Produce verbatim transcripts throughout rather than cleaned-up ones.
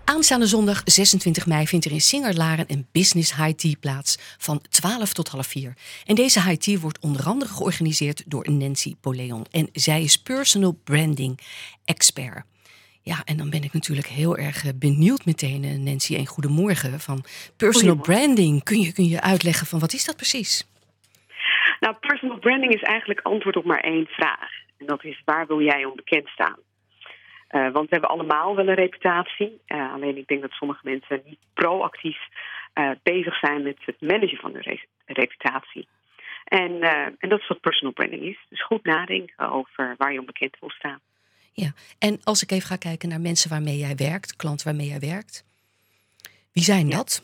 Aanstaande zondag zesentwintig mei vindt er in Singer-Laren een business high tea plaats van twaalf tot half vier. En deze high tea wordt onder andere georganiseerd door Nancy Poleon. En zij is personal branding expert. Ja, en dan ben ik natuurlijk heel erg benieuwd meteen, Nancy. En goedemorgen. Van personal branding, kun je, kun je uitleggen van wat is dat precies? Nou, personal branding is eigenlijk antwoord op maar één vraag. En dat is, waar wil jij onbekend staan? Uh, want we hebben allemaal wel een reputatie. Uh, alleen ik denk dat sommige mensen niet proactief uh, bezig zijn met het managen van hun re- reputatie. En, uh, en dat is wat personal branding is. Dus goed nadenken over waar je onbekend wil staan. Ja, en als ik even ga kijken naar mensen waarmee jij werkt, klanten waarmee jij werkt. Wie zijn ja. dat?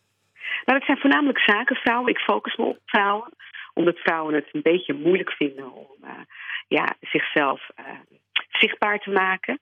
Nou, dat zijn voornamelijk zakenvrouwen. Ik focus me op vrouwen. Omdat vrouwen het een beetje moeilijk vinden om uh, ja, zichzelf uh, zichtbaar te maken.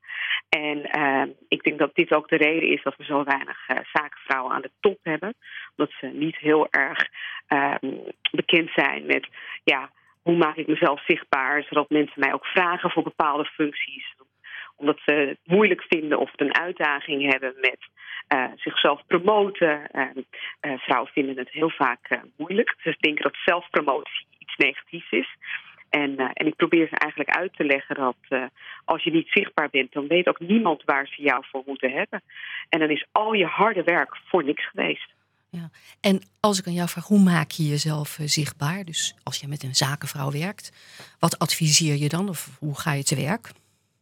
En uh, ik denk dat dit ook de reden is dat we zo weinig uh, zakenvrouwen aan de top hebben. Omdat ze niet heel erg uh, bekend zijn met, ja, hoe maak ik mezelf zichtbaar? Zodat mensen mij ook vragen voor bepaalde functies. Omdat ze het moeilijk vinden of het een uitdaging hebben met uh, zichzelf promoten. Uh, uh, vrouwen vinden het heel vaak uh, moeilijk. Ze denken dat zelfpromotie iets negatiefs is. En, uh, en ik probeer ze eigenlijk uit te leggen dat uh, als je niet zichtbaar bent, dan weet ook niemand waar ze jou voor moeten hebben. En dan is al je harde werk voor niks geweest. Ja. En als ik aan jou vraag, hoe maak je jezelf uh, zichtbaar? Dus als je met een zakenvrouw werkt, wat adviseer je dan? Of hoe ga je te werk?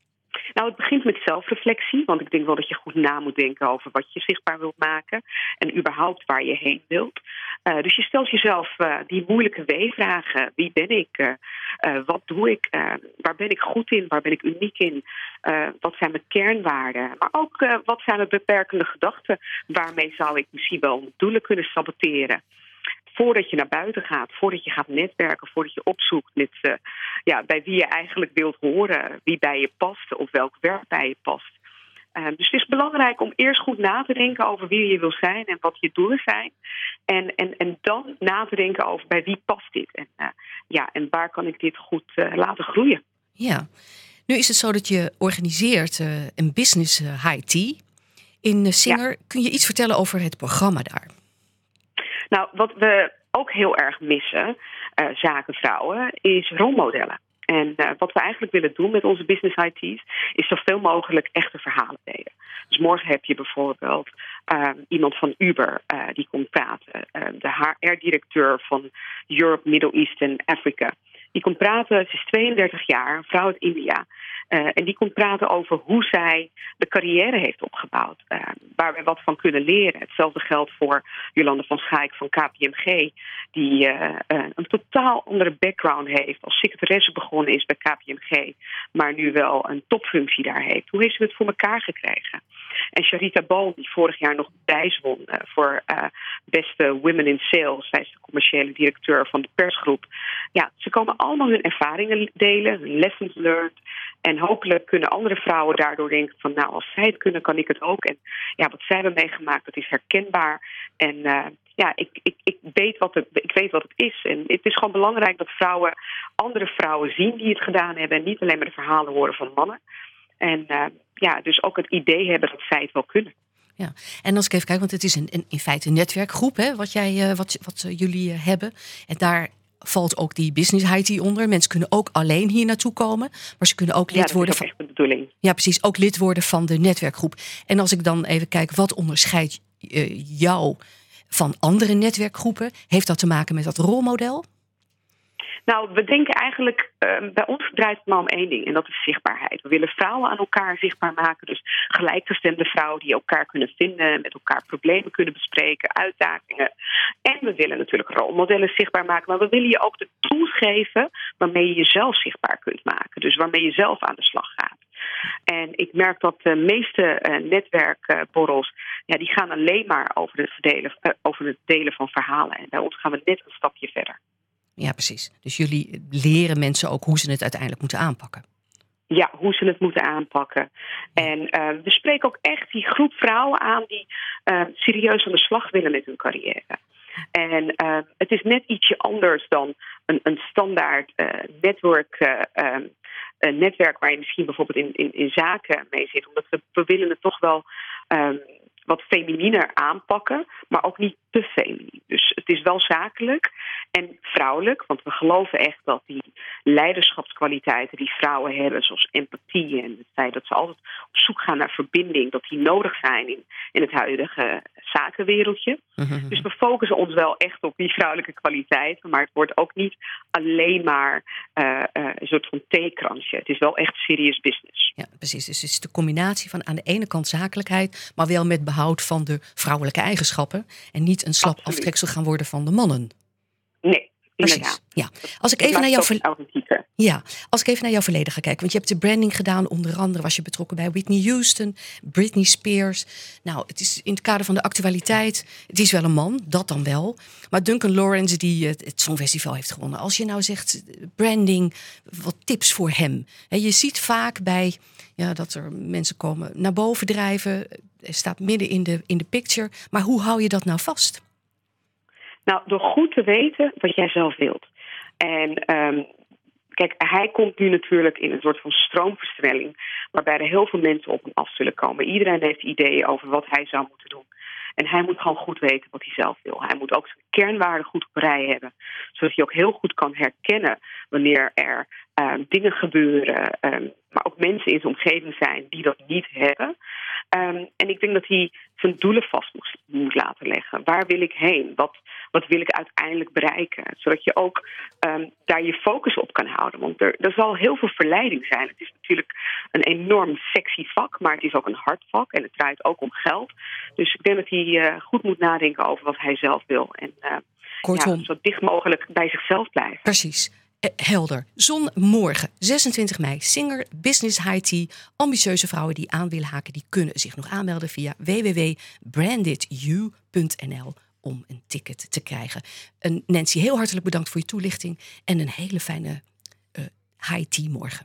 Nou, het begint met zelfreflectie, want ik denk wel dat je goed na moet denken over wat je zichtbaar wilt maken en überhaupt waar je heen wilt. Uh, dus je stelt jezelf uh, die moeilijke W-vragen. Wie ben ik? Uh, uh, wat doe ik? Uh, waar ben ik goed in? Waar ben ik uniek in? Uh, wat zijn mijn kernwaarden? Maar ook uh, wat zijn mijn beperkende gedachten? Waarmee zou ik misschien wel doelen kunnen saboteren? Voordat je naar buiten gaat, voordat je gaat netwerken, voordat je opzoekt met, uh, ja, bij wie je eigenlijk wilt horen, wie bij je past of welk werk bij je past. Uh, dus het is belangrijk om eerst goed na te denken over wie je wil zijn en wat je doelen zijn. En, en, en dan na te denken over bij wie past dit en, uh, ja, en waar kan ik dit goed uh, laten groeien. Ja, nu is het zo dat je organiseert uh, een business uh, high tea in uh, Singer. Ja. Kun je iets vertellen over het programma daar? Nou, wat we ook heel erg missen, uh, zakenvrouwen, is rolmodellen. En uh, wat we eigenlijk willen doen met onze business I T's is zoveel mogelijk echte verhalen delen. Dus morgen heb je bijvoorbeeld uh, iemand van Uber uh, die komt praten. Uh, de H R-directeur van Europe, Middle East en Afrika. Die komt praten, ze is tweeëndertig jaar, een vrouw uit India. Uh, en die komt praten over hoe zij de carrière heeft opgebouwd. Uh, waar we wat van kunnen leren. Hetzelfde geldt voor Jolande van Schaik van K P M G. Die uh, uh, een totaal andere background heeft. Als secretaresse begonnen is bij K P M G. Maar nu wel een topfunctie daar heeft. Hoe heeft ze het voor elkaar gekregen? En Sharita Boom, die vorig jaar nog de prijs won uh, voor uh, beste Women in Sales. Zij is de commerciële directeur van de persgroep. Ja, ze komen allemaal hun ervaringen delen, hun lessons learned. En hopelijk kunnen andere vrouwen daardoor denken van, nou, als zij het kunnen, kan ik het ook. En ja, wat zij hebben meegemaakt, dat is herkenbaar. En uh, ja, ik, ik, ik, weet wat het, ik weet wat het is. En het is gewoon belangrijk dat vrouwen andere vrouwen zien die het gedaan hebben. En niet alleen maar de verhalen horen van mannen. En uh, ja, dus ook het idee hebben dat zij het wel kunnen. Ja, en als ik even kijk, want het is een, een, in feite een netwerkgroep, hè, wat, jij, uh, wat, wat uh, jullie uh, hebben. En daar valt ook die business high tea onder. Mensen kunnen ook alleen hier naartoe komen, maar ze kunnen ook lid ja, worden van. van. Echt de bedoeling. Ja, precies, ook lid worden van de netwerkgroep. En als ik dan even kijk, wat onderscheidt uh, jou van andere netwerkgroepen? Heeft dat te maken met dat rolmodel? Nou, we denken eigenlijk, uh, bij ons draait het maar om één ding. En dat is zichtbaarheid. We willen vrouwen aan elkaar zichtbaar maken. Dus gelijkgestemde vrouwen die elkaar kunnen vinden. Met elkaar problemen kunnen bespreken, uitdagingen. En we willen natuurlijk rolmodellen zichtbaar maken. Maar we willen je ook de tools geven waarmee je jezelf zichtbaar kunt maken. Dus waarmee je zelf aan de slag gaat. En ik merk dat de meeste uh, netwerkborrels, uh, ja, die gaan alleen maar over het, verdelen, uh, over het delen van verhalen. En bij ons gaan we net een stapje verder. Ja, precies. Dus jullie leren mensen ook hoe ze het uiteindelijk moeten aanpakken. Ja, hoe ze het moeten aanpakken. En uh, we spreken ook echt die groep vrouwen aan die uh, serieus aan de slag willen met hun carrière. En uh, het is net ietsje anders dan een, een standaard uh, netwerk, uh, uh, een netwerk waar je misschien bijvoorbeeld in, in, in zaken mee zit. Omdat we, we willen het toch wel um, wat femininer aanpakken, maar ook niet te feminin. Dus het is wel zakelijk en vrouwelijk, want we geloven echt dat die leiderschapskwaliteiten die vrouwen hebben, zoals empathie en het feit dat ze altijd op zoek gaan naar verbinding, dat die nodig zijn in, in het huidige zakenwereldje. Mm-hmm. Dus we focussen ons wel echt op die vrouwelijke kwaliteiten, maar het wordt ook niet alleen maar uh, uh, een soort van theekransje. Het is wel echt serious business. Ja, precies. Dus het is de combinatie van aan de ene kant zakelijkheid, maar wel met behoud van de vrouwelijke eigenschappen en niet een slap Absoluut. aftreksel gaan worden van de mannen. Nee. Precies. Ja. Als ik even naar jouw ver... ja, als ik even naar jouw verleden ga kijken, want je hebt de branding gedaan, onder andere was je betrokken bij Whitney Houston, Britney Spears. Nou, het is in het kader van de actualiteit. Het is wel een man, dat dan wel. Maar Duncan Lawrence die het, het Songfestival heeft gewonnen. Als je nou zegt branding, wat tips voor hem? He, je ziet vaak bij ja, dat er mensen komen naar boven drijven. Er staat midden in de in de picture. Maar hoe hou je dat nou vast? Nou, door goed te weten wat jij zelf wilt. En um, kijk, hij komt nu natuurlijk in een soort van stroomversnelling, waarbij er heel veel mensen op hem af zullen komen. Iedereen heeft ideeën over wat hij zou moeten doen. En hij moet gewoon goed weten wat hij zelf wil. Hij moet ook zijn kernwaarden goed op rij hebben, zodat hij ook heel goed kan herkennen wanneer er um, dingen gebeuren, um, maar ook mensen in zijn omgeving zijn die dat niet hebben. Um, en ik denk dat hij zijn doelen vast moet, moet laten leggen. Waar wil ik heen? Wat, wat wil ik uiteindelijk bereiken? Zodat je ook um, daar je focus op kan houden. Want er, er zal heel veel verleiding zijn. Het is natuurlijk een enorm sexy vak, maar het is ook een hard vak. En het draait ook om geld. Dus ik denk dat hij uh, goed moet nadenken over wat hij zelf wil. En uh, Kortom, ja, zo dicht mogelijk bij zichzelf blijven. Precies. Helder. Zon morgen, zesentwintig mei. Singer, Business High Tea. Ambitieuze vrouwen die aan willen haken, die kunnen zich nog aanmelden via w w w punt branded you punt n l om een ticket te krijgen. En Nancy, heel hartelijk bedankt voor je toelichting en een hele fijne uh, High Tea morgen.